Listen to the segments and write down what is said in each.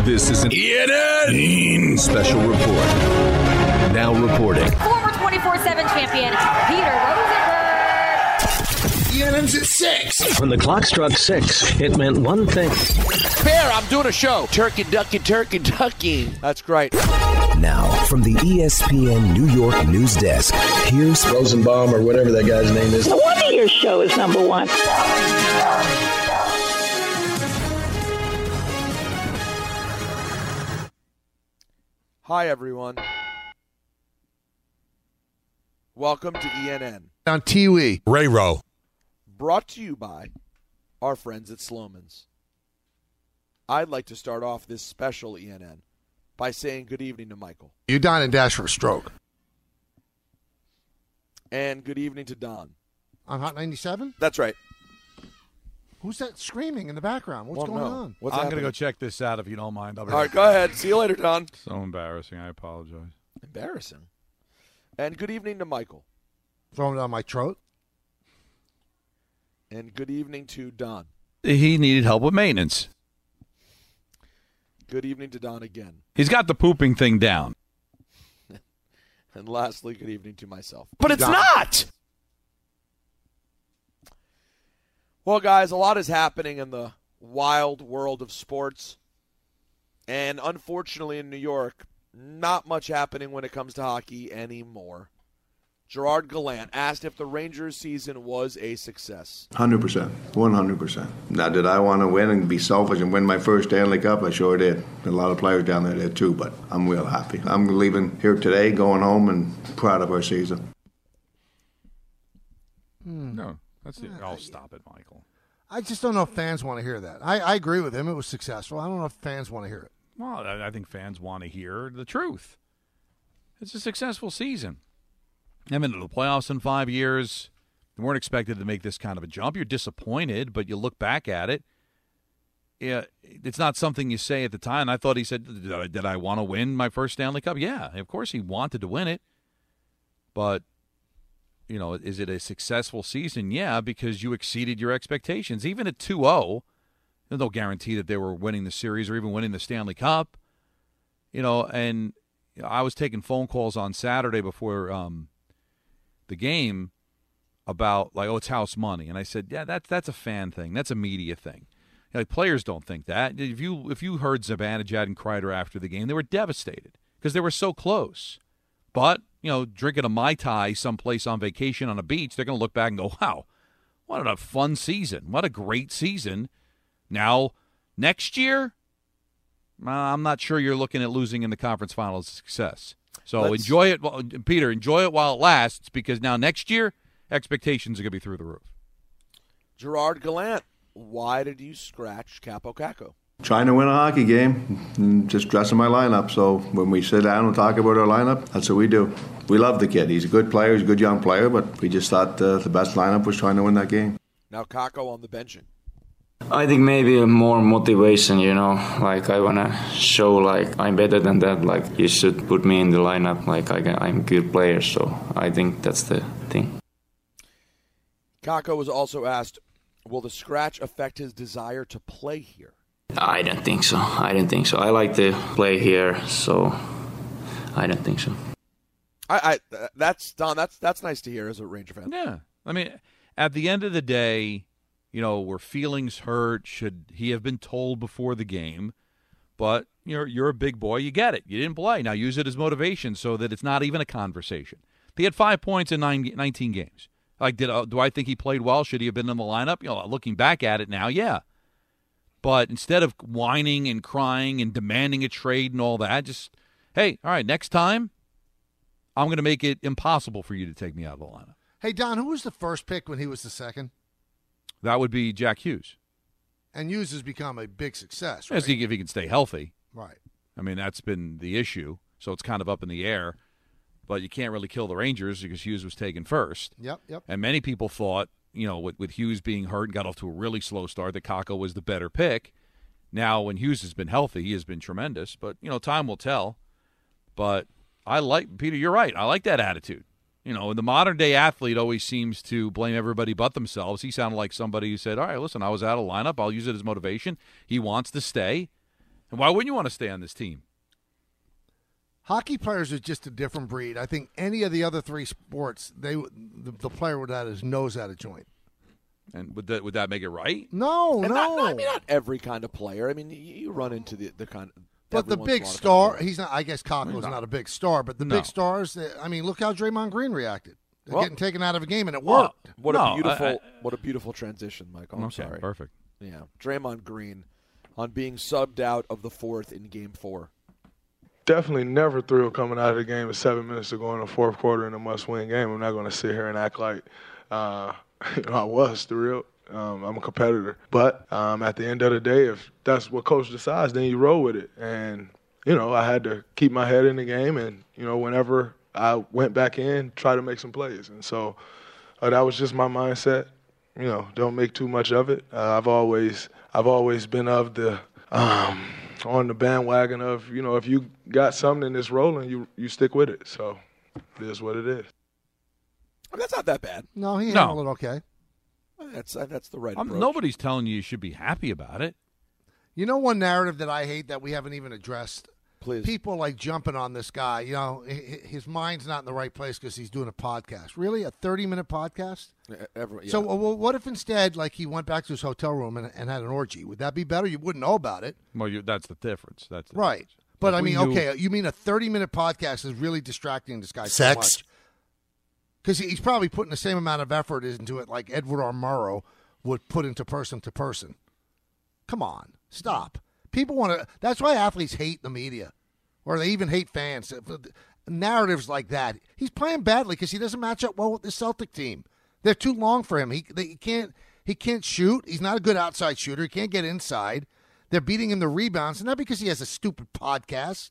This is an ENN Special Report. Now reporting. Former 24/7 champion, Peter Rosenberg. ENN's at 6. When the clock struck 6, it meant one thing. Bear, I'm doing a show. Turkey, ducky, turkey, ducky. That's great. Now, from the ESPN New York news desk, here's Rosenbaum or whatever that guy's name is. No wonder your show is number one. Hi, everyone. Welcome to ENN. On Tiwi. Ray Rowe. Brought to you by our friends at Sloman's. I'd like to start off this special ENN by saying good evening to Michael. You Don and dash for a stroke. And good evening to Don. On Hot 97? That's right. Who's that screaming in the background? What's going on? What's I'm happening? going to go check this out if you don't mind. I'll be All right, go ahead. See you later, Don. So embarrassing. I apologize. Embarrassing. And good evening to Michael. Throwing it on my throat? And good evening to Don. He needed help with maintenance. Good evening to Don again. He's got the pooping thing down. And lastly, good evening to myself. But it's not! Well, guys, a lot is happening in the wild world of sports. And unfortunately in New York, not much happening when it comes to hockey anymore. Gerard Gallant asked if the Rangers season was a success. 100%. 100%. Now, did I want to win and be selfish and win my first Stanley Cup? I sure did. A lot of players down there did too, but I'm real happy. I'm leaving here today, going home, and proud of our season. No, that's it. Oh, stop it, Michael. I just don't know if fans want to hear that. I agree with him. It was successful. I don't know if fans want to hear it. Well, I think fans want to hear the truth. It's a successful season. I've been to the playoffs in 5 years. You weren't expected to make this kind of a jump. You're disappointed, but you look back at it. Yeah, it's not something you say at the time. I thought he said, did I want to win my first Stanley Cup? Yeah, of course he wanted to win it. But, you know, is it a successful season? Yeah, because you exceeded your expectations. Even at 2-0, there's no guarantee that they were winning the series or even winning the Stanley Cup. You know, and I was taking phone calls on Saturday before the game about, like, oh, it's house money. And I said, yeah, that's a fan thing. That's a media thing. You know, like, players don't think that. If you heard Zibanejad and Kreider after the game, they were devastated because they were so close. But, you know, drinking a Mai Tai someplace on vacation on a beach, they're going to look back and go, wow, what a fun season. What a great season. Now, next year, I'm not sure you're looking at losing in the conference final as a success. So enjoy it, Peter, enjoy it while it lasts, because now next year, expectations are going to be through the roof. Gerard Gallant, why did you scratch Capo Caco? Trying to win a hockey game and just dressing my lineup. So when we sit down and talk about our lineup, that's what we do. We love the kid. He's a good player. He's a good young player, but we just thought the best lineup was trying to win that game. Now Caco on the benching. I think maybe more motivation, you know, like I want to show like I'm better than that, like you should put me in the lineup, like I'm a good player, so I think that's the thing. Caco was also asked, will the scratch affect his desire to play here? I don't think so. I like to play here, so I don't think so. That's Don, that's nice to hear as a Ranger fan. Yeah. I mean, at the end of the day, you know, were feelings hurt? Should he have been told before the game? But you're a big boy. You get it. You didn't play. Now use it as motivation so that it's not even a conversation. He had 5 points in 19 games. Like, do I think he played well? Should he have been in the lineup? You know, looking back at it now, yeah. But instead of whining and crying and demanding a trade and all that, just, hey, all right, next time, I'm going to make it impossible for you to take me out of the lineup. Hey, Don, who was the first pick when he was the second? That would be Jack Hughes. And Hughes has become a big success, right? If he can stay healthy. Right. I mean, that's been the issue. So it's kind of up in the air. But you can't really kill the Rangers because Hughes was taken first. Yep. And many people thought, you know, with Hughes being hurt and got off to a really slow start, that Kakko was the better pick. Now, when Hughes has been healthy, he has been tremendous. But, you know, time will tell. But I like, Peter, you're right. I like that attitude. You know, the modern-day athlete always seems to blame everybody but themselves. He sounded like somebody who said, all right, listen, I was out of lineup. I'll use it as motivation. He wants to stay. And why wouldn't you want to stay on this team? Hockey players are just a different breed. I think any of the other three sports, the player would have his nose out of joint. And would that make it right? No. Not every kind of player. I mean, you run into the kind of. But the big star, he's not. I guess Cockle's not a big star, but the big stars. I mean, look how Draymond Green reacted. Getting taken out of a game, and it worked. What a beautiful transition, Michael. I'm sorry. Perfect. Yeah, Draymond Green on being subbed out of the fourth in Game 4. Definitely never thrilled coming out of the game with 7 minutes to go in the fourth quarter in a must-win game. I'm not going to sit here and act like I was thrilled. I'm a competitor. But at the end of the day, if that's what coach decides, then you roll with it. And, I had to keep my head in the game. And, whenever I went back in, try to make some plays. And so that was just my mindset. Don't make too much of it. I've always been of the on the bandwagon of, if you got something that's rolling, you stick with it. So it is what it is. That's not that bad. No, he handled it okay. That's the right approach. Nobody's telling you should be happy about it. You know one narrative that I hate that we haven't even addressed? Please. People like jumping on this guy. His mind's not in the right place because he's doing a podcast. Really? A 30-minute podcast? Yeah. So what if instead, like, he went back to his hotel room and had an orgy? Would that be better? You wouldn't know about it. Well, that's the difference. That's the right. difference. But, I mean, okay, you mean a 30-minute podcast is really distracting this guy so much? Because he's probably putting the same amount of effort into it like Edward R. Murrow would put into person to person. Come on. Stop. People want to – that's why athletes hate the media, or they even hate fans. Narratives like that. He's playing badly because he doesn't match up well with the Celtic team. They're too long for him. He can't shoot. He's not a good outside shooter. He can't get inside. They're beating him the rebounds, and not because he has a stupid podcast.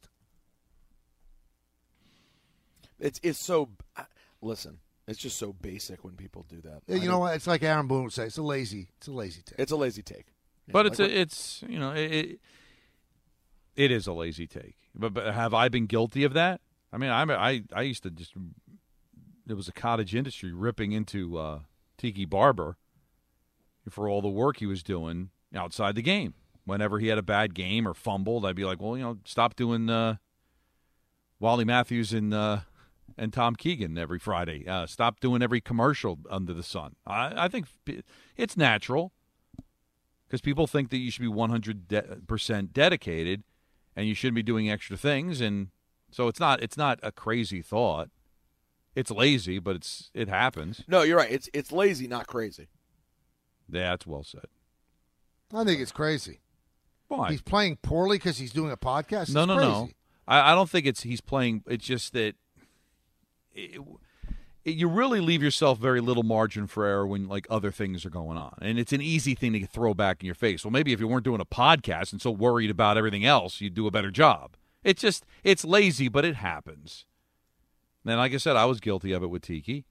It's so – listen, it's just so basic when people do that. You know what? It's like Aaron Boone would say. It's a lazy take. It's a lazy take. But it is a lazy take. But have I been guilty of that? I mean, I used to just – there was a cottage industry ripping into Tiki Barber for all the work he was doing outside the game. Whenever he had a bad game or fumbled, I'd be like, well, stop doing Wally Matthews and Tom Keegan every Friday. Stop doing every commercial under the sun. I think it's natural. Because people think that you should be 100% dedicated, and you shouldn't be doing extra things, and so it's not a crazy thought. It's lazy, but it happens. No, you're right. It's lazy, not crazy. Yeah, that's well said. I think it's crazy. Why? He's playing poorly because he's doing a podcast? No. I don't think he's playing. It's just that you really leave yourself very little margin for error when like other things are going on. And it's an easy thing to throw back in your face. Well, maybe if you weren't doing a podcast and so worried about everything else, you'd do a better job. It's lazy, but it happens. And like I said, I was guilty of it with Tiki.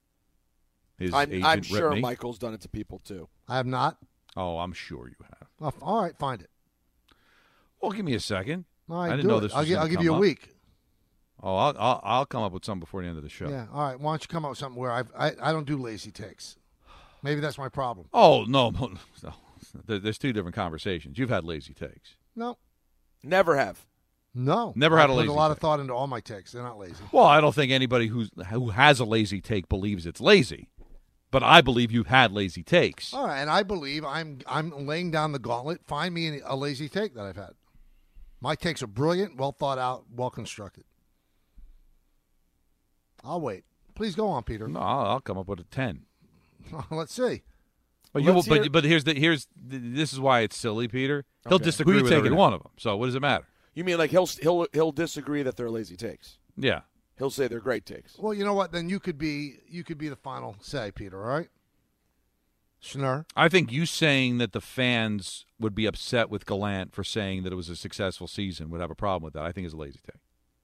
I'm sure Michael's done it to people too. I have not. Oh, I'm sure you have. Well, all right, find it. Well, give me a second. All right, I didn't know this was I'll give you a week. Oh, I'll come up with something before the end of the show. Yeah, all right. Why don't you come up with something where I don't do lazy takes? Maybe that's my problem. Oh, no. There's two different conversations. You've had lazy takes. No. Never have. No. Never had a lazy take. I put a lot of thought into all my takes. They're not lazy. Well, I don't think anybody who has a lazy take believes it's lazy. But I believe you've had lazy takes. All right, and I believe I'm laying down the gauntlet. Find me a lazy take that I've had. My takes are brilliant, well thought out, well constructed. I'll wait. Please go on, Peter. No, I'll come up with a 10. Let's see. But this is why it's silly, Peter. He'll Okay. disagree with every one of them. So what does it matter? You mean like he'll disagree that they're lazy takes? Yeah. He'll say they're great takes. Well, you know what? Then you could be the final say, Peter. All right. Schnurr. I think you saying that the fans would be upset with Gallant for saying that it was a successful season would have a problem with that. I think is a lazy take.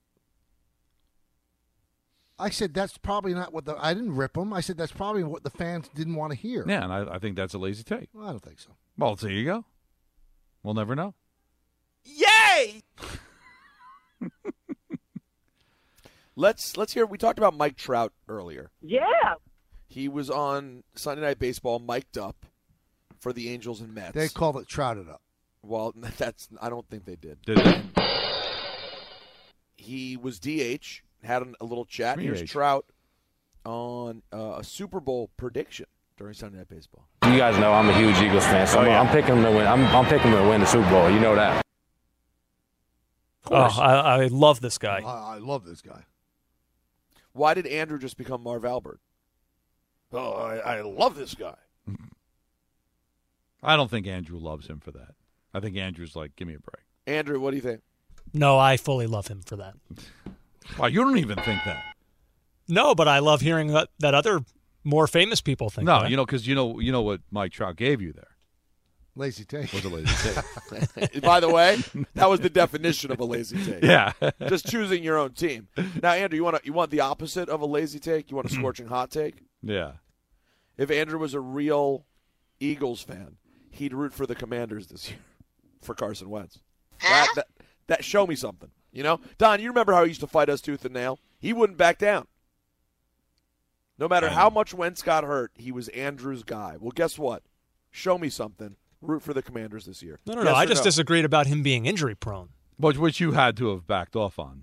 I said that's probably not what I didn't rip them. I said that's probably what the fans didn't want to hear. Yeah, and I think that's a lazy take. Well, I don't think so. Well, there you go. We'll never know. Yay! Let's hear. We talked about Mike Trout earlier. Yeah. He was on Sunday Night Baseball, mic'd up for the Angels and Mets. They called it Trouted Up. Well, I don't think they did. Did they? He was DH, had a little chat. Here's Trout on a Super Bowl prediction during Sunday Night Baseball. You guys know I'm a huge Eagles fan, so I'm picking them to win. I'm picking them to win the Super Bowl. You know that. Oh, I love this guy. I love this guy. Why did Andrew just become Marv Albert? Oh, I love this guy. I don't think Andrew loves him for that. I think Andrew's like, give me a break. Andrew, what do you think? No, I fully love him for that. Wow, you don't even think that. No, but I love hearing that other more famous people think that. No, because you know what Mike Trout gave you there. Lazy take. Was a lazy take. By the way, that was the definition of a lazy take. Yeah. Just choosing your own team. Now, Andrew, you want the opposite of a lazy take? You want a scorching hot take? Yeah. If Andrew was a real Eagles fan, he'd root for the Commanders this year for Carson Wentz. That show me something. You know? Don, you remember how he used to fight us tooth and nail? He wouldn't back down. No matter how much Wentz got hurt, he was Andrew's guy. Well, guess what? Show me something. Root for the Commanders this year. No. I just disagreed about him being injury prone. Which you had to have backed off on.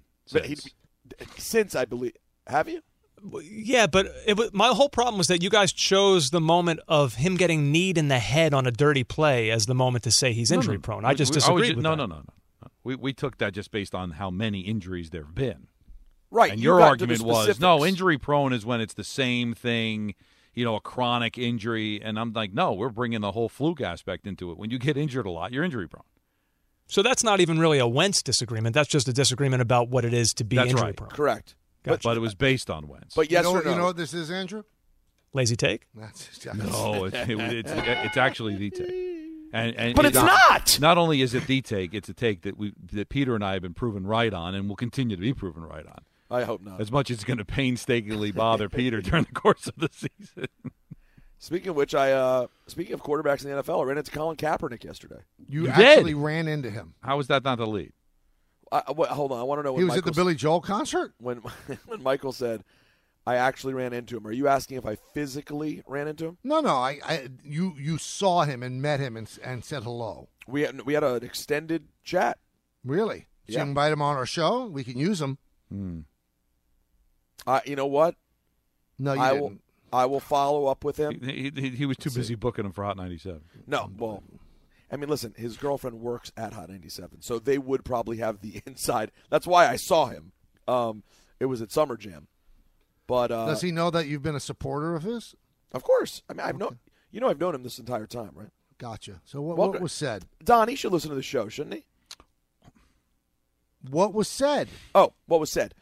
Since I believe. Have you? Yeah, but my whole problem was that you guys chose the moment of him getting kneed in the head on a dirty play as the moment to say he's injury prone. I just disagreed with that. No. We took that just based on how many injuries there have been. Right. And your argument was, no, injury prone is when it's the same thing, a chronic injury. And I'm like, no, we're bringing the whole fluke aspect into it. When you get injured a lot, you're injury prone. So that's not even really a Wentz disagreement. That's just a disagreement about what it is to be injury prone. Correct. But it was based on Wentz. But yes or no? You know what this is, Andrew? Lazy take? No, it's actually the take. But it's not. Not only is it the take, it's a take that Peter and I have been proven right on and will continue to be proven right on. I hope not. As much as it's going to painstakingly bother Peter during the course of the season. Speaking of which, speaking of quarterbacks in the NFL, I ran into Colin Kaepernick yesterday. You actually ran into him. How was that not the lead? Hold on, I want to know. He was at the Billy Joel concert? When Michael said, I actually ran into him. Are you asking if I physically ran into him? No. You saw him and met him and said hello. We had an extended chat. Really? So you invite him on our show? We can use him. You know what? No, you didn't. I will follow up with him. He was too busy booking him for Hot 97. No, well, I mean, listen, his girlfriend works at Hot 97, so they would probably have the inside. That's why I saw him. It was at Summer Jam. But does he know that you've been a supporter of his? Of course. I mean, I've known him this entire time, right? Gotcha. So what was said? Don, he should listen to the show, shouldn't he? What was said? Oh, what was said?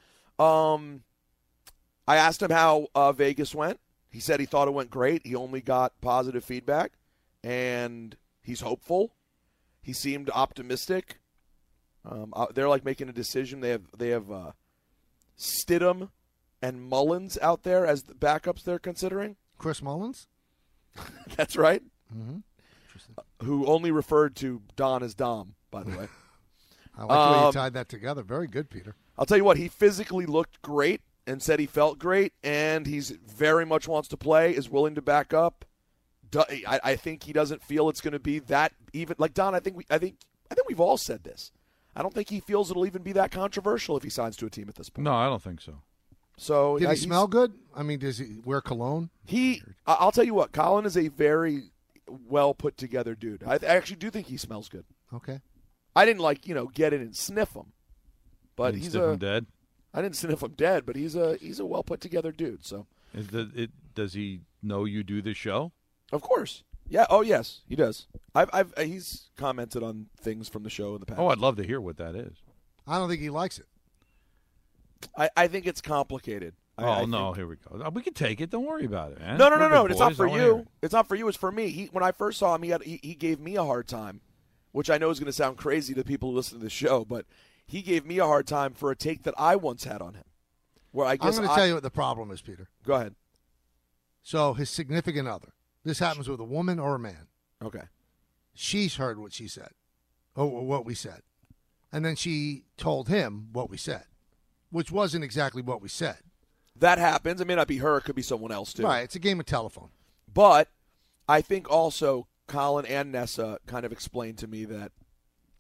I asked him how Vegas went. He said he thought it went great. He only got positive feedback, and he's hopeful. He seemed optimistic. They're like making a decision. They have Stidham and Mullins out there as the backups they're considering. Chris Mullins? That's right. Mm-hmm. Who only referred to Don as Dom, by the way. I like the way you tied that together. Very good, Peter. I'll tell you what, he physically looked great and said he felt great, and he's very much wants to play, is willing to back up. I think he doesn't feel it's going to be that even. Like Don, I think we've all said this. I don't think he feels it'll even be that controversial if he signs to a team at this point. No, I don't think so. So did he smell good? I mean, does he wear cologne? I'll tell you what, Colin is a very well put together dude. I actually do think he smells good. Okay. I didn't get in and sniff him, but he's him dead. I didn't sniff him dead, but he's a well put together dude. So does he know you do this show? Of course. Yeah. Oh yes, he does. He's commented on things from the show in the past. Oh, I'd love to hear what that is. I don't think he likes it. I think it's complicated. Here we go. We can take it. Don't worry about it, man. No. It's not for you. It's not for you. It's for me. When I first saw him, he gave me a hard time, which I know is going to sound crazy to people who listen to the show, but he gave me a hard time for a take that I once had on him. Where I'm going to tell you what the problem is, Peter. Go ahead. So his significant other. This happens with a woman or a man. Okay. She's heard what she said, or what we said, and then she told him what we said, which wasn't exactly what we said. That happens. It may not be her. It could be someone else, too. Right. It's a game of telephone. But I think also Colin and Nessa kind of explained to me that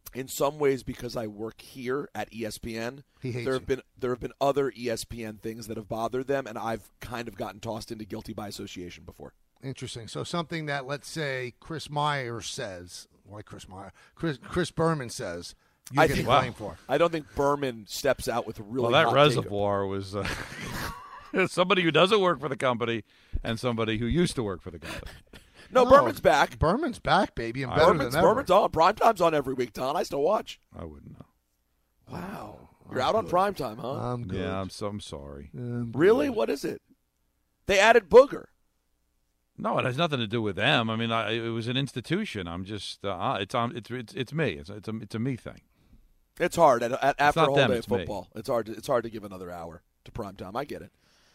in some ways because I work here at ESPN. He hates there have been other ESPN things that have bothered them, and I've kind of gotten tossed into guilty by association before. Interesting. So something that, let's say, Chris Myers says, why Chris Myers? Chris Berman says, you're getting blamed for. I don't think Berman steps out with a really that hot reservoir was somebody who doesn't work for the company and somebody who used to work for the company. No, Berman's back. Berman's back, baby, and better than ever. Berman's on. Primetime's on every week, Don. I still watch. I wouldn't know. Wow. You're out on primetime, huh? I'm good. Yeah, I'm sorry. Really? What is it? They added Booger. No, it has nothing to do with them. I mean, it was an institution. I'm just it's me. It's a me thing. It's hard after a whole day of me. football. It's hard to give another hour to primetime. I get it.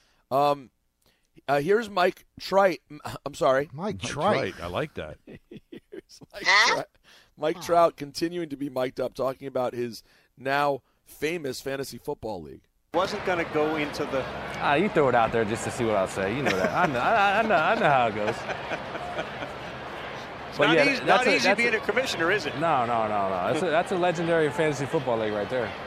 Here's Mike Trite. I'm sorry. Mike Trite. I like that. Here's Mike Trout continuing to be mic'd up, talking about his now famous fantasy football league. Wasn't going to go into the... you throw it out there just to see what I'll say. You know that. I know how it goes. It's not easy being a commissioner, is it? No. That's a legendary fantasy football league right there.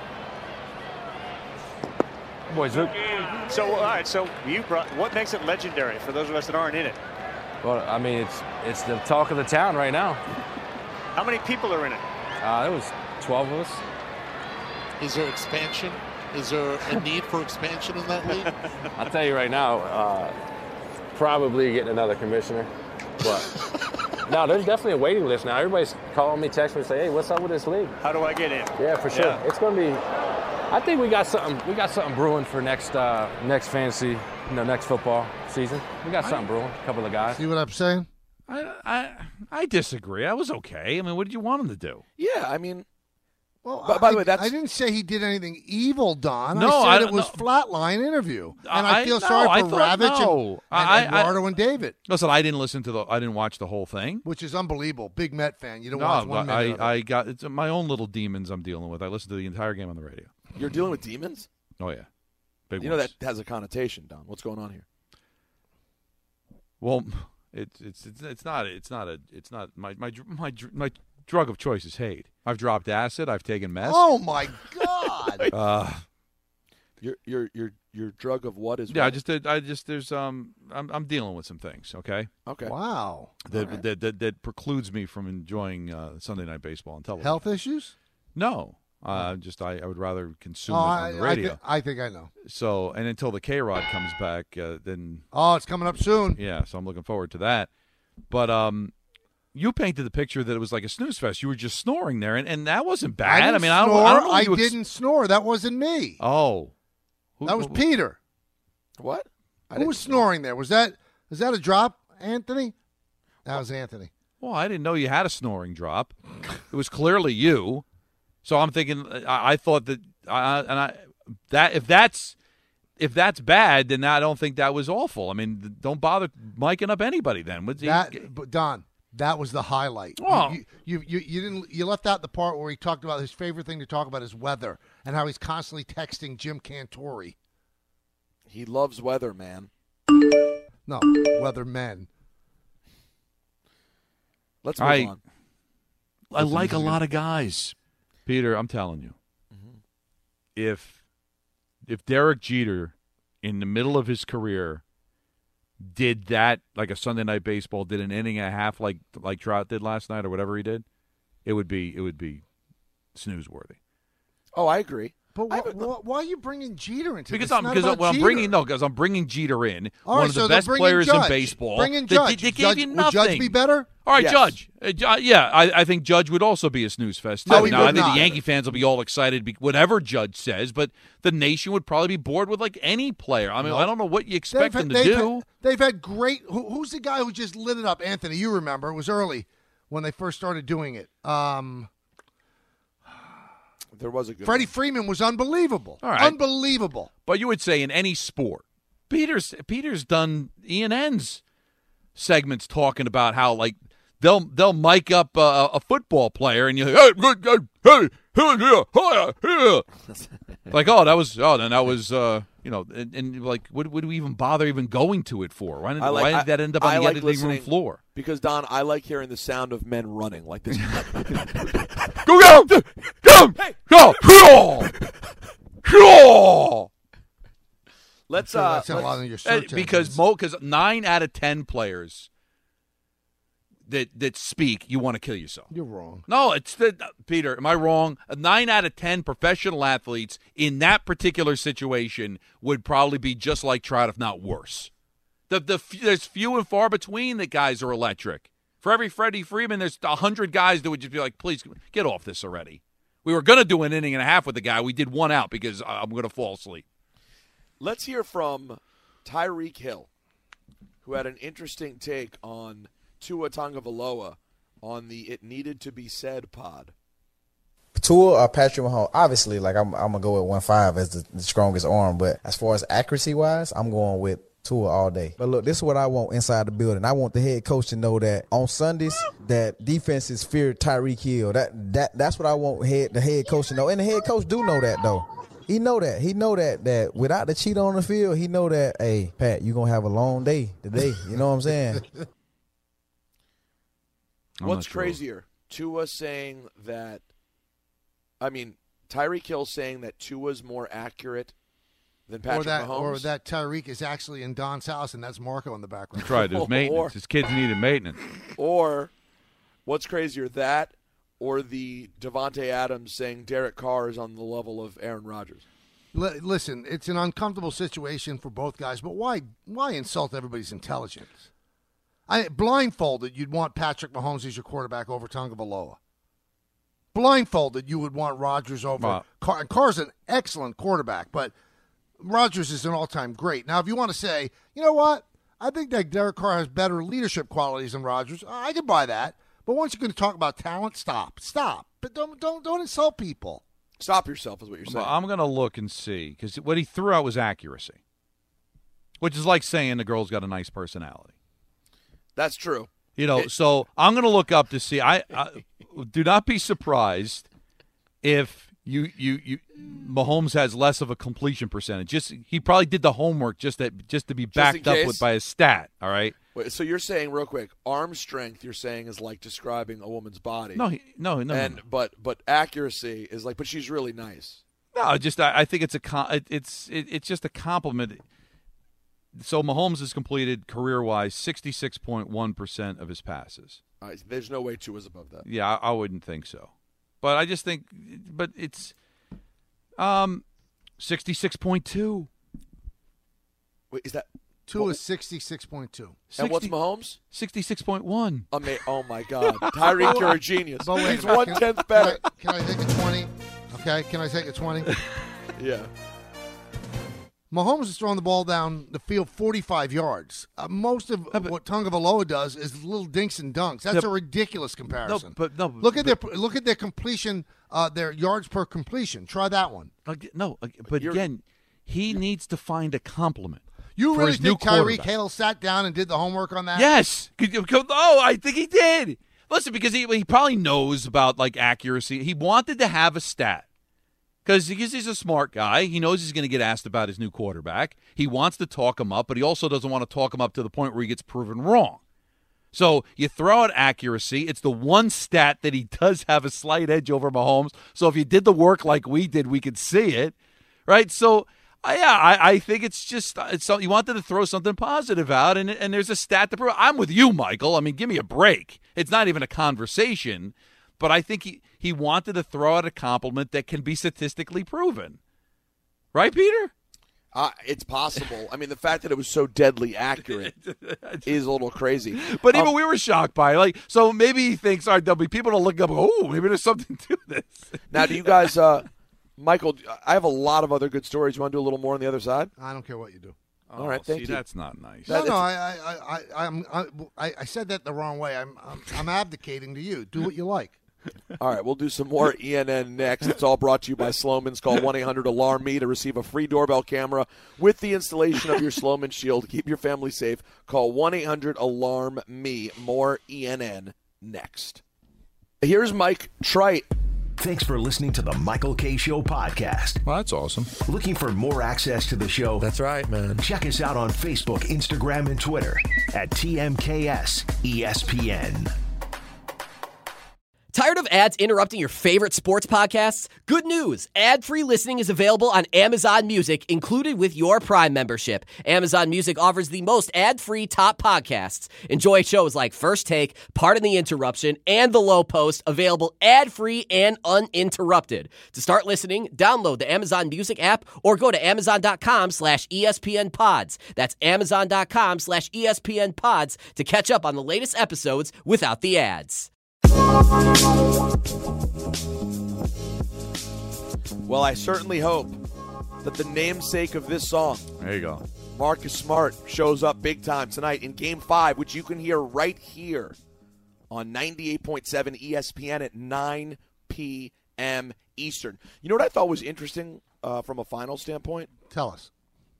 Boys, Luke. So, all right. So you brought. What makes it legendary for those of us that aren't in it? Well, I mean, it's the talk of the town right now. How many people are in it? There was 12 of us. Is there expansion? Is there a need for expansion in that league? I'll tell you right now, probably getting another commissioner. But no, there's definitely a waiting list now. Everybody's calling me, texting me, say, "Hey, what's up with this league?" How do I get in? Yeah, for sure. Yeah. It's going to be. I think we got something brewing for next fantasy, next football season. We got something brewing. A couple of guys. See what I'm saying? I disagree. I was okay. I mean, what did you want him to do? Yeah, I mean. Well, by the way, I didn't say he did anything evil, Don. No, I said it was flatline interview, and I feel sorry for Ravitch and Eduardo and David. Listen, I didn't watch the whole thing, which is unbelievable. Big Met fan, you don't watch 1 minute. I got it's my own little demons I'm dealing with. I listened to the entire game on the radio. You're dealing with demons? Oh yeah, big. You know that has a connotation, Don. What's going on here? Well, it's not my drug of choice is hate. I've dropped acid. I've taken meth. Oh my God! Your drug of what is? Yeah, what? I'm dealing with some things. Okay. Wow. That precludes me from enjoying Sunday Night Baseball on television. Health issues? No. I would rather consume it on the radio. I think I know. So, and until the K-Rod comes back, then. Oh, it's coming up soon. Yeah, so I'm looking forward to that. But you painted the picture that it was like a snooze fest. You were just snoring there, and that wasn't bad. I didn't snore. That wasn't me. Oh, that was Peter. What? Who was snoring there? Was that a drop, Anthony? That was Anthony. Well, I didn't know you had a snoring drop. It was clearly you. So I'm thinking. I thought that if that's bad, then I don't think that was awful. I mean, don't bother miking up anybody then. But Don, that was the highlight. Oh. You didn't. You left out the part where he talked about his favorite thing to talk about is weather and how he's constantly texting Jim Cantori. He loves weather, man. No, weather men. Let's move on. I like a lot of guys. Peter, I'm telling you, if Derek Jeter, in the middle of his career, did that like a Sunday Night Baseball, did an inning and a half like Trout did last night or whatever he did, it would be snooze-worthy. Oh, I agree. But why are you bringing Jeter into this? Because I'm bringing Jeter in, one of the best players in baseball. Bring in Judge. They gave you nothing. Would Judge be better? All right, Yes. Judge. I think Judge would also be a snooze fest. Too. No, he now, would I think not. the Yankee fans will be all excited, whatever Judge says, but the nation would probably be bored with like any player. I mean, I don't know what you expect them to do. They've had great. Who's the guy who just lit it up? Anthony, you remember? It was early when they first started doing it. There was a good Freddie one. Freeman was unbelievable. All right. Unbelievable. But you would say in any sport, Peter's done ENN's segments talking about how like they'll mic up a football player and you hey like that was and like what would we even bother even going to it for? Why did that end up on the editing room floor? Because Don, I like hearing the sound of men running like this. Go! Let's that's a lot of your search because 9 out of 10 players that speak, you want to kill yourself. You're wrong. No, Peter, am I wrong? 9 out of 10 professional athletes in that particular situation would probably be just like Trout, if not worse. There's few and far between that guys are electric. For every Freddie Freeman, there's 100 guys that would just be like, please get off this already. We were going to do an inning and a half with the guy. We did one out because I'm going to fall asleep. Let's hear from Tyreek Hill, who had an interesting take on Tua Tagovailoa on the It Needed to Be Said pod. Tua or Patrick Mahomes, obviously, like I'm going to go with 1.5 as the strongest arm, but as far as accuracy-wise, I'm going with Tua all day. But look, this is what I want inside the building. I want the head coach to know that on Sundays, that defenses fear Tyreek Hill. That's what I want the head coach to know. And the head coach do know that, though. He know that. He know that without the cheat on the field, he know that, hey, Pat, you're going to have a long day today. You know what I'm saying? What's crazier? Tua saying that – Tyreek Hill saying that Tua's more accurate than Patrick Mahomes? Or that Tyreek is actually in Don's house and that's Marco in the background. That's right. There's maintenance. His kids needed maintenance. Or what's crazier, that or the Devontae Adams saying Derek Carr is on the level of Aaron Rodgers? Listen, it's an uncomfortable situation for both guys, but why insult everybody's intelligence? Blindfolded, you'd want Patrick Mahomes as your quarterback over Tagovailoa. Blindfolded, you would want Rodgers over Carr. And Carr's an excellent quarterback, but Rodgers is an all-time great. Now, if you want to say, you know what, I think that Derek Carr has better leadership qualities than Rodgers, I could buy that. But once you're going to talk about talent, stop. But don't insult people. Stop yourself is what you're saying. Well, I'm going to look and see, because what he threw out was accuracy, which is like saying the girl's got a nice personality. That's true. So I'm going to look up to see. I do not be surprised if Mahomes has less of a completion percentage. He probably did the homework just to be backed up by a stat. All right. Wait, so you're saying real quick, arm strength? You're saying is like describing a woman's body. No. But accuracy is like, but she's really nice. No, I think it's just a compliment. So Mahomes has completed career-wise 66.1% of his passes. There's no way Tua's above that. Yeah, I wouldn't think so. But I just think, but it's 66.2. Wait, is that Tua is 66.2? And what's Mahomes? 66.1. Oh my God, Tyreek, you're a genius. He's 1/10 better. Can I take a 20? Okay, can I take a 20? Yeah. Mahomes is throwing the ball down the field 45 yards. Most of what Tagovailoa does is little dinks and dunks. That's a ridiculous comparison. Look at their completion, their yards per completion. Try that one. Again, he needs to find a compliment. You really think Tyreek Hill sat down and did the homework on that? Yes. I think he did. Listen, because he probably knows about accuracy. He wanted to have a stat. Because he's a smart guy. He knows he's going to get asked about his new quarterback. He wants to talk him up, but he also doesn't want to talk him up to the point where he gets proven wrong. So you throw out accuracy. It's the one stat that he does have a slight edge over Mahomes. So if you did the work like we did, we could see it, right? So, I think it's just you wanted to throw something positive out, and there's a stat to prove. I'm with you, Michael. I mean, give me a break. It's not even a conversation. But I think he wanted to throw out a compliment that can be statistically proven. Right, Peter? It's possible. I mean, the fact that it was so deadly accurate is a little crazy. But even we were shocked by it. So maybe he thinks, all right, there'll be people to look up, maybe there's something to this. Now, do you guys, Michael, I have a lot of other good stories. You want to do a little more on the other side? I don't care what you do. All right, thank you. That's not nice. No, I said that the wrong way. I'm abdicating to you. Do what you like. All right, we'll do some more ENN next. It's all brought to you by Slomin's. Call 1-800-ALARM-ME to receive a free doorbell camera with the installation of your Slomin Shield. Keep your family safe. Call 1-800-ALARM-ME. More ENN next. Here's Mike Trite. Thanks for listening to the Michael Kay Show podcast. Well, that's awesome. Looking for more access to the show? That's right, man. Check us out on Facebook, Instagram, and Twitter at TMKS ESPN. Tired of ads interrupting your favorite sports podcasts? Good news! Ad-free listening is available on Amazon Music, included with your Prime membership. Amazon Music offers the most ad-free top podcasts. Enjoy shows like First Take, Pardon the Interruption, and The Low Post, available ad-free and uninterrupted. To start listening, download the Amazon Music app or go to amazon.com/ESPN Pods. That's amazon.com/ESPN Pods to catch up on the latest episodes without the ads. Well, I certainly hope that the namesake of this song, there you go, Marcus Smart, shows up big time tonight in Game 5, which you can hear right here on 98.7 ESPN at 9 p.m. Eastern. You know what I thought was interesting from a final standpoint? Tell us.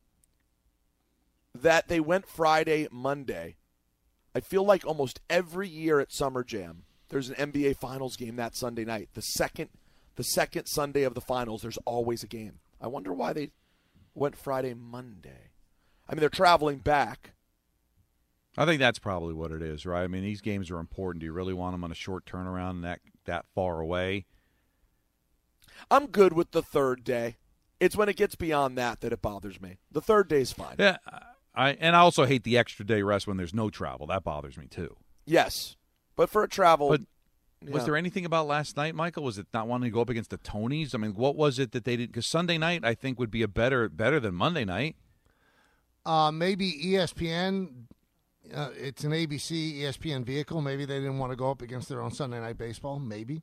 That they went Friday, Monday. I feel like almost every year at Summer Jam, there's an NBA Finals game that Sunday night. The second Sunday of the Finals, there's always a game. I wonder why they went Friday, Monday. I mean, they're traveling back. I think that's probably what it is, right? I mean, these games are important. Do you really want them on a short turnaround that far away? I'm good with the third day. It's when it gets beyond that it bothers me. The third day's fine. Yeah, I also hate the extra day rest when there's no travel. That bothers me too. Yes. But for a travel, was there anything about last night, Michael? Was it not wanting to go up against the Tonys? I mean, what was it that they did? Because Sunday night, I think, would be better than Monday night. Maybe ESPN. It's an ABC ESPN vehicle. Maybe they didn't want to go up against their own Sunday Night Baseball. Maybe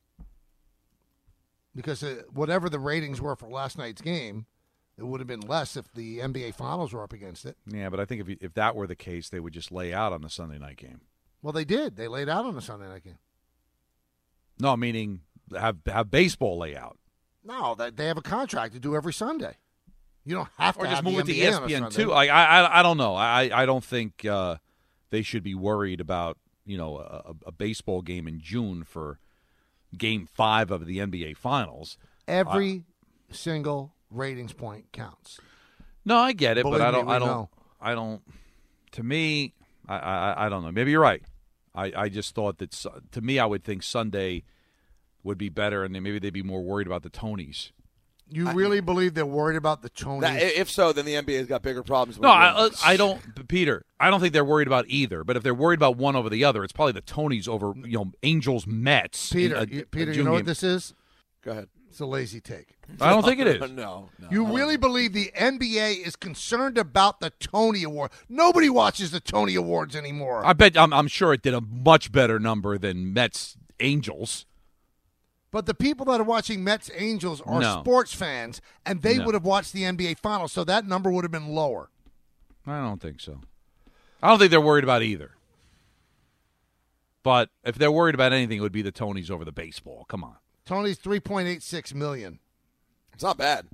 because whatever the ratings were for last night's game, it would have been less if the NBA Finals were up against it. Yeah, but I think if that were the case, they would just lay out on the Sunday night game. Well, they did. They laid out on the Sunday night game. No, meaning have baseball lay out. No, they have a contract to do every Sunday. You don't have to or just have move it to NBA ESPN too. I don't know. I don't think they should be worried about a baseball game in June for Game 5 of the NBA Finals. Every single ratings point counts. No, I get it, Believe but me, I don't. To me, I don't know. Maybe you're right. I just thought that, to me, I would think Sunday would be better, and maybe they'd be more worried about the Tonys. You really believe they're worried about the Tonys? If so, then the NBA's got bigger problems. No, I don't, Peter. I don't think they're worried about either. But if they're worried about one over the other, it's probably the Tonys over Angels Mets. Peter, you know what this is? Go ahead. It's a lazy take. I don't think it is. No. You really believe the NBA is concerned about the Tony Award? Nobody watches the Tony Awards anymore. I bet. I'm sure it did a much better number than Mets Angels. But the people that are watching Mets Angels are sports fans, and they would have watched the NBA Finals, so that number would have been lower. I don't think so. I don't think they're worried about either. But if they're worried about anything, it would be the Tonys over the baseball. Come on. Tony's $3.86 million. It's not bad.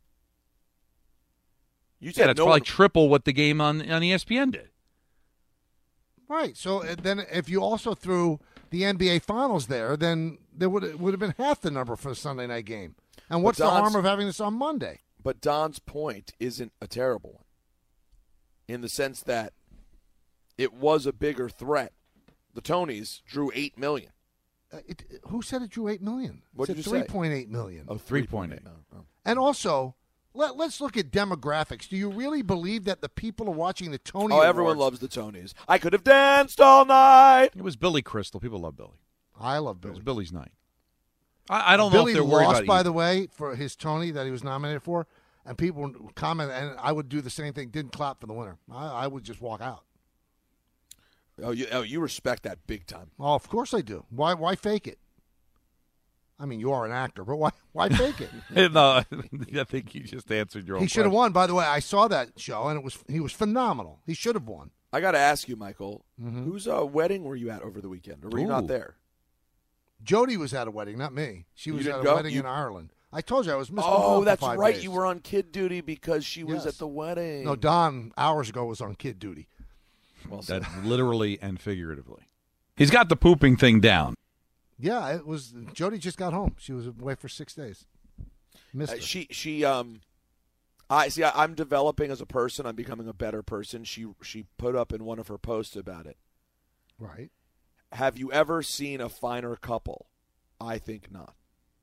You said it's probably triple what the game on ESPN did. Right. So then if you also threw the NBA Finals there, then there would have been half the number for the Sunday night game. And what's the harm of having this on Monday? But Don's point isn't a terrible one in the sense that it was a bigger threat. The Tonys drew 8 million. Who said it drew 8 million? What did you say? 3.8 million. Oh, 3.8. And also, let's look at demographics. Do you really believe that the people are watching the Tony Oh, Awards? Everyone loves the Tonys. I could have danced all night. It was Billy Crystal. People love Billy. I love Billy. It was Billy's night. I don't Billy know if they're worried lost, about by the way, for his Tony that he was nominated for, and people comment, and I would do the same thing. Didn't clap for the winner. I would just walk out. Oh, you respect that big time. Oh, of course I do. Why fake it? I mean, you are an actor, but why fake it? No, I think you just answered your own He should have question. won. By the way, I saw that show, and he was phenomenal. He should have won. I got to ask you, Michael, Mm-hmm. whose wedding were you at over the weekend? Or were you not there? Jody was at a wedding, not me. She was at a wedding in Ireland. I told you I was missing. Oh, that's for 5 right. days. You were on kid duty because she was Yes. at the wedding. No, Don hours ago was on kid duty. Well, That literally and figuratively. He's got the pooping thing down. Yeah, it was. Jody just got home. She was away for 6 days. Missed her. I'm developing as a person. I'm becoming a better person. She put up in one of her posts about it. Right. Have you ever seen a finer couple I think not.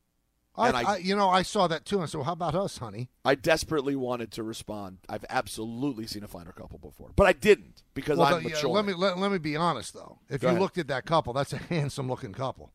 I saw that too, and so how about us, honey? I desperately wanted to respond. I've absolutely seen a finer couple before, but I didn't because I'm mature. Let me be honest though. If you looked at that couple, that's a handsome looking couple.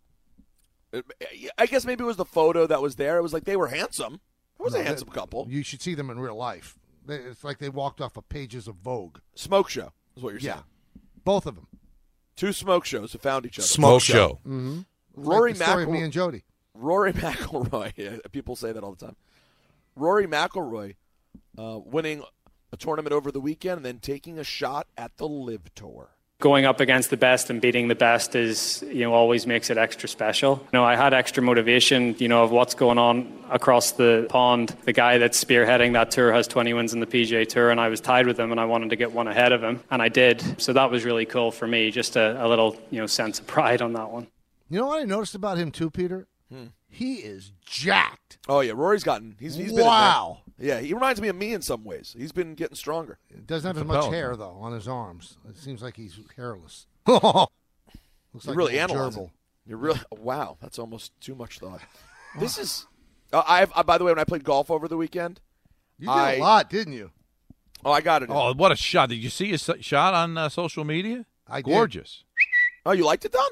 I guess maybe it was the photo that was there. It was like they were handsome. It was a handsome couple. You should see them in real life. It's like they walked off of pages of Vogue. Smoke show is what you're saying. Both of them. 2 smoke shows have found each other. Smoke show. Mm-hmm. Rory like the story of me and Jody. Rory McIlroy. Yeah, people say that all the time. Rory McIlroy winning a tournament over the weekend and then taking a shot at the Live Tour. Going up against the best and beating the best is, always makes it extra special. I had extra motivation, of what's going on across the pond. The guy that's spearheading that tour has 20 wins in the PGA Tour, and I was tied with him, and I wanted to get one ahead of him, and I did. So that was really cool for me, just a little, sense of pride on that one. You know what I noticed about him too, Peter? He is jacked. Oh yeah, Rory's gotten. He's been wow. Yeah, he reminds me of me in some ways. He's been getting stronger. He doesn't have as much hair though on his arms. It seems like he's hairless. Looks You're like really a analyzing. gerbil. You're really wow. That's almost too much thought. This is. I by the way, when I played golf over the weekend, you did a lot, didn't you? Oh, I got it. Oh, what a shot! Did you see his shot on social media? Gorgeous. Oh, you liked it, Don?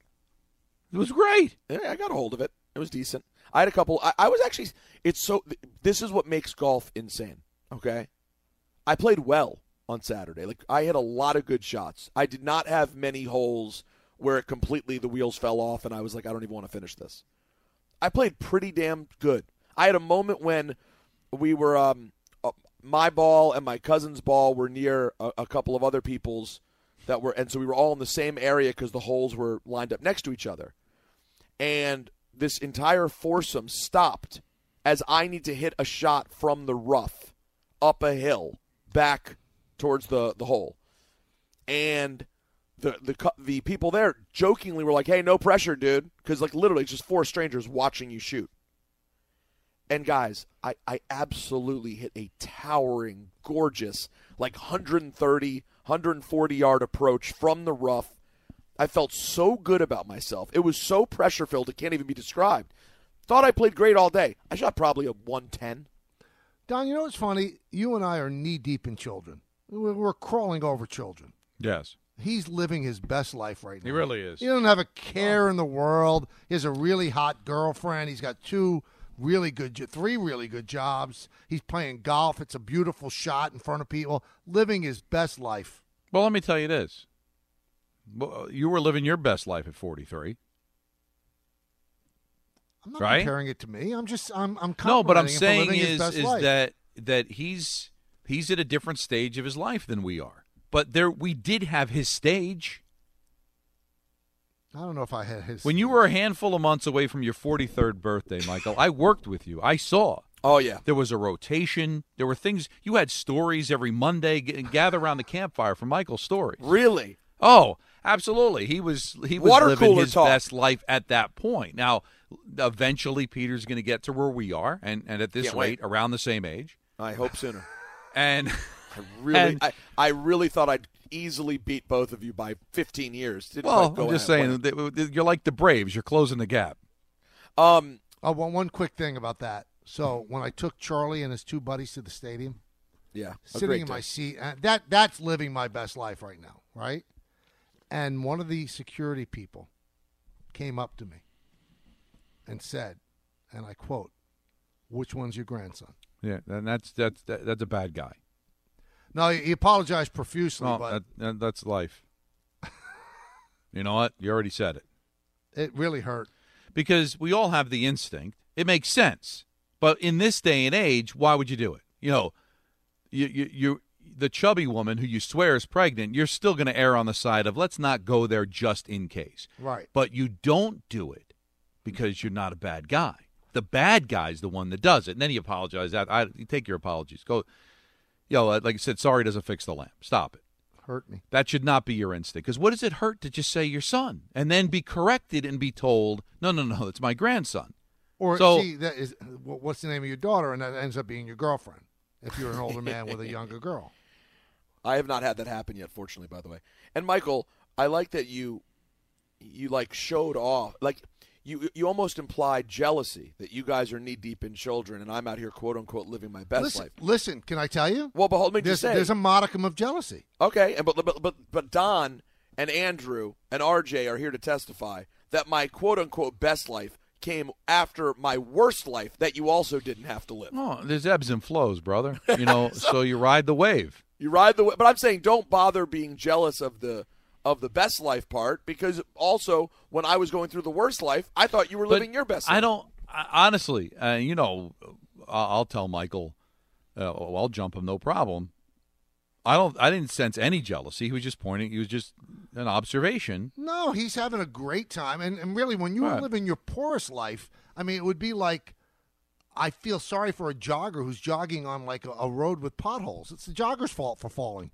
It was great. Yeah, I got a hold of it. It was decent. I had a couple. I was actually. It's so. This is what makes golf insane. Okay, I played well on Saturday. Like I had a lot of good shots. I did not have many holes where it completely the wheels fell off, and I was like, I don't even want to finish this. I played pretty damn good. I had a moment when we were my ball and my cousin's ball were near a couple of other people's that were, and so we were all in the same area because the holes were lined up next to each other, and this entire foursome stopped as I need to hit a shot from the rough up a hill back towards the hole. And the people there jokingly were like, hey, no pressure, dude, because like literally it's just 4 strangers watching you shoot. And guys, I absolutely hit a towering, gorgeous, like 130, 140-yard approach from the rough. I felt so good about myself. It was so pressure-filled, it can't even be described. Thought I played great all day. I shot probably a 110. Don, you know what's funny? You and I are knee-deep in children. We're crawling over children. Yes. He's living his best life right now. He really is. He doesn't have a care in the world. He has a really hot girlfriend. He's got 3 really good jobs. He's playing golf. It's a beautiful shot in front of people. Living his best life. Well, let me tell you this. You were living your best life at 43. I'm not right? comparing it to me. I'm no, but I'm complimenting him for saying living his best life. that he's at a different stage of his life than we are. But we did have his stage. I don't know if I had his. When you were a handful of months away from your 43rd birthday, Michael, I worked with you. I saw. Oh, yeah. There was a rotation. There were things. You had stories every Monday. Gather around the campfire for Michael's stories. Really? Oh, absolutely. He was living his best life at that point. Now, eventually, Peter's going to get to where we are, and at this rate, around the same age. I hope sooner. And I really thought I'd easily beat both of you by 15 years. I'm just saying, you're like the Braves. You're closing the gap. One quick thing about that. So when I took Charlie and his 2 buddies to the stadium, sitting in my seat, that's living my best life right now, right? And one of the security people came up to me and said, and I quote, "Which one's your grandson?" Yeah, and that's a bad guy. No, he apologized profusely, but that's life. You know what? You already said it. It really hurt. Because we all have the instinct. It makes sense. But in this day and age, why would you do it? You know, you the chubby woman who you swear is pregnant, you're still going to err on the side of let's not go there just in case. Right. But you don't do it because you're not a bad guy. The bad guy's the one that does it. And then you apologize. You take your apologies. Go, like I said, sorry doesn't fix the lamp. Stop it. Hurt me. That should not be your instinct. Because what does it hurt to just say your son and then be corrected and be told, no, it's my grandson. Or what's the name of your daughter, and that ends up being your girlfriend if you're an older man with a younger girl. I have not had that happen yet, fortunately, by the way. And Michael, I like that you like showed off. Like you almost implied jealousy that you guys are knee-deep in children and I'm out here, quote-unquote, living my best life. Listen, can I tell you? Well, but hold me to say. There's a modicum of jealousy. Okay, but Don and Andrew and RJ are here to testify that my quote-unquote best life came after my worst life that you also didn't have to live. Oh, there's ebbs and flows, brother. So you ride the wave. You ride the wave. But I'm saying don't bother being jealous of the best life part, because also when I was going through the worst life, I thought you were living your best life. Honestly, I'll tell Michael, I'll jump him, no problem. I didn't sense any jealousy. He was just an observation. No, he's having a great time. And really, when you were living your poorest life, I mean, it would be like, I feel sorry for a jogger who's jogging on like a road with potholes. It's the jogger's fault for falling.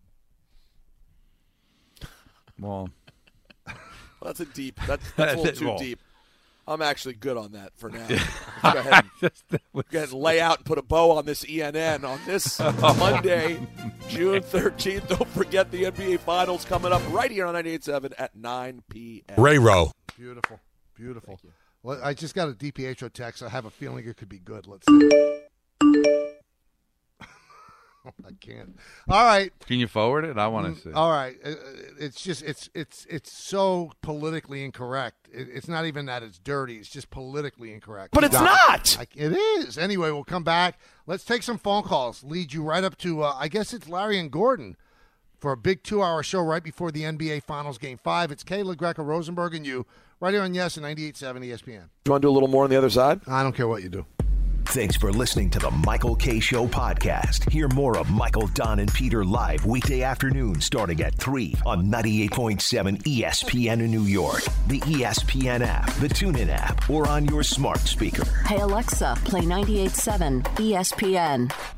Well, that's a little too deep. I'm actually good on that for now. Go ahead and lay out and put a bow on this ENN on this Monday, June 13th. Don't forget the NBA Finals coming up right here on 98.7 at 9 p.m. Ray-Ro. Beautiful. Well, I just got a DiPietro text. I have a feeling it could be good. Let's see. I can't. All right. Can you forward it? I want to see. All right. It's just it's so politically incorrect. It's not even that it's dirty. It's just politically incorrect. But it's not. It is. Anyway, we'll come back. Let's take some phone calls. Lead you right up to I guess it's Larry and Gordon for a big 2-hour show right before the NBA Finals Game 5. It's Kayla, Greco, Rosenberg, and you right here on Yes and 98.7 ESPN. You want to do a little more on the other side? I don't care what you do. Thanks for listening to the Michael Kay Show podcast. Hear more of Michael, Don, and Peter live weekday afternoons starting at 3 on 98.7 ESPN in New York, the ESPN app, the TuneIn app, or on your smart speaker. Hey, Alexa, play 98.7 ESPN.